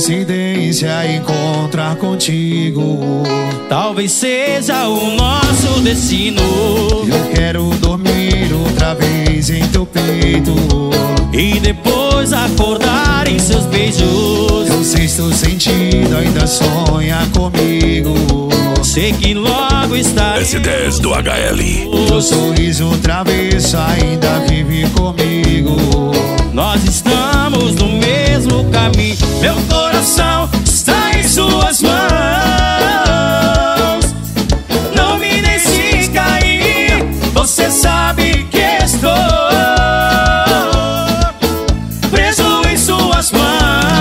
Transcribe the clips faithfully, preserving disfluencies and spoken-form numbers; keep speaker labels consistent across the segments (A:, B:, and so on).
A: coincidência encontrar contigo.
B: Talvez seja o nosso destino.
A: Eu quero dormir outra vez em teu peito
B: e depois acordar em seus beijos.
A: Teu sexto sentido ainda sonha comigo.
B: Sei que logo estarei.
C: S dez do H L.
A: Teu sorriso travesso ainda vive comigo.
B: Nós estamos no mesmo caminho. Meu coração está em suas mãos. Não me deixe cair. Você sabe que estou preso em suas mãos.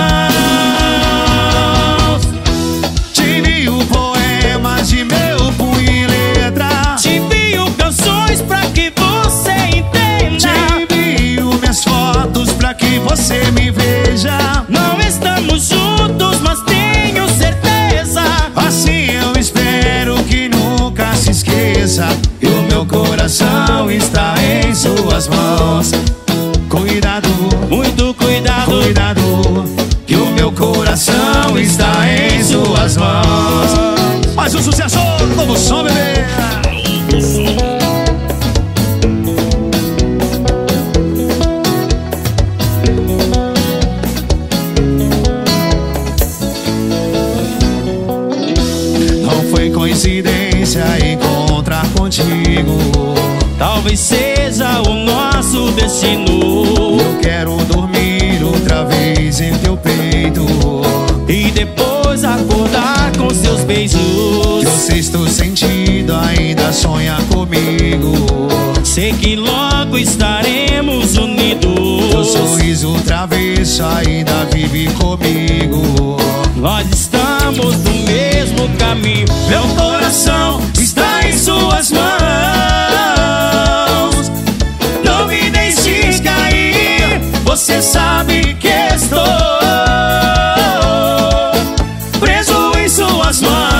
A: Te envio poemas de meu punho e letra.
B: Te envio canções pra que você entenda.
A: Te envio minhas fotos pra que você me veja.
B: Não estamos juntos, mas tenho certeza.
A: Assim eu espero que nunca se esqueça. E o meu coração está em suas mãos. Cuidado,
B: muito cuidado,
A: cuidado, que o meu coração está em suas mãos. Mais um sucesso, novo som, bebê. Não foi coincidência encontrar contigo.
B: Talvez seja o nosso destino.
A: Eu quero dormir outra vez em teu peito
B: e depois acordar com seus beijos.
A: Teu sexto sentido ainda sonha comigo.
B: Sei que logo estaremos unidos.
A: Teu sorriso travesso ainda vive comigo.
B: Nós estamos no mesmo caminho. Meu coração está em suas mãos. Não me deixes cair. Você sabe que estou preso em suas mãos.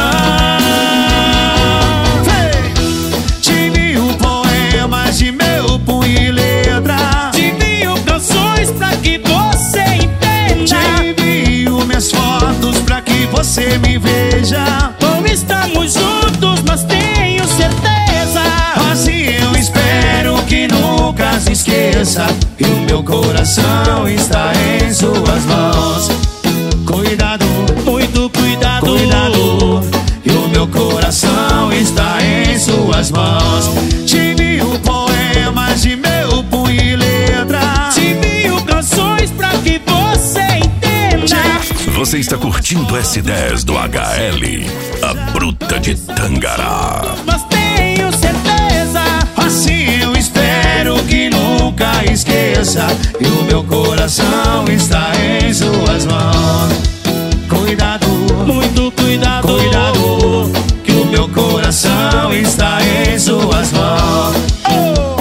A: Hey! Te envio poemas de meu punho e letra.
B: Te envio canções pra que você entenda.
A: Te envio minhas fotos pra que você me veja.
B: Não estamos juntos, mas tenho certeza.
A: Assim eu espero que nunca se esqueça. E o meu coração está em suas mãos. Cuidado,
B: muito cuidado,
A: cuidado, e o meu coração está em suas mãos. Te envio poemas de meu punho e letra.
B: Te envio canções pra que você entenda.
C: Você está curtindo S dez do H L, a bruta de Tangará.
B: Mas tenho certeza.
A: Assim eu espero que nunca esqueça. E o meu coração está em suas mãos. Cuidado,
B: muito cuidado,
A: cuidado, que o meu coração está em suas mãos. Oh!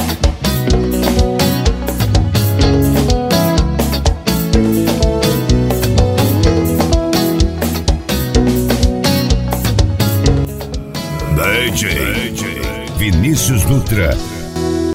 C: D J Vinícius Dutra.